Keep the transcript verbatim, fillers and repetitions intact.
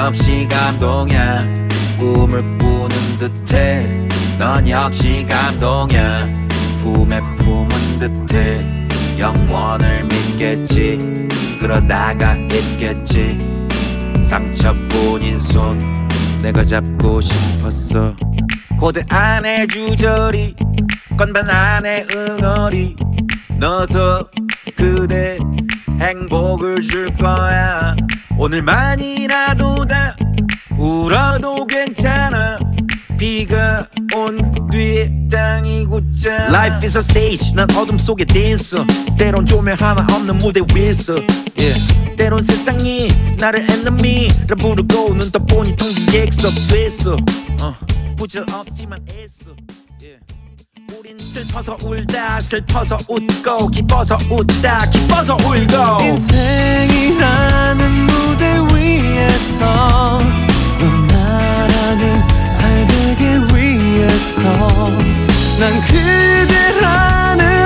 역시 감동이야. 꿈을 꾸는 듯해. 넌 역시 감동이야. 품에 품은 듯해. 영원을 믿겠지. 그러다가 잊겠지. 상처뿐인 손 내가 잡고 싶었어. 고대 안에 주저리 건반 안에 응어리 넣어서 그대 행복을 줄 거야. 오늘만이라도 다 울어도 괜찮아. 비가 온 뒤에 땅이 굳잖아. Life is a stage. 난 어둠 속에 댄서. 때론 조명 하나 없는 무대 위에서 yeah. 때론 세상이 나를 ennemy라 부르고 눈 떠보니 텅 빈 객석됐어. 어, 부질없지만 애써 yeah. 우린 슬퍼서 울다 슬퍼서 웃고 기뻐서 웃다 기뻐서 울고. 인생이라는 무대 위에서 넌 나라는 알베개 위에서 난 그대라는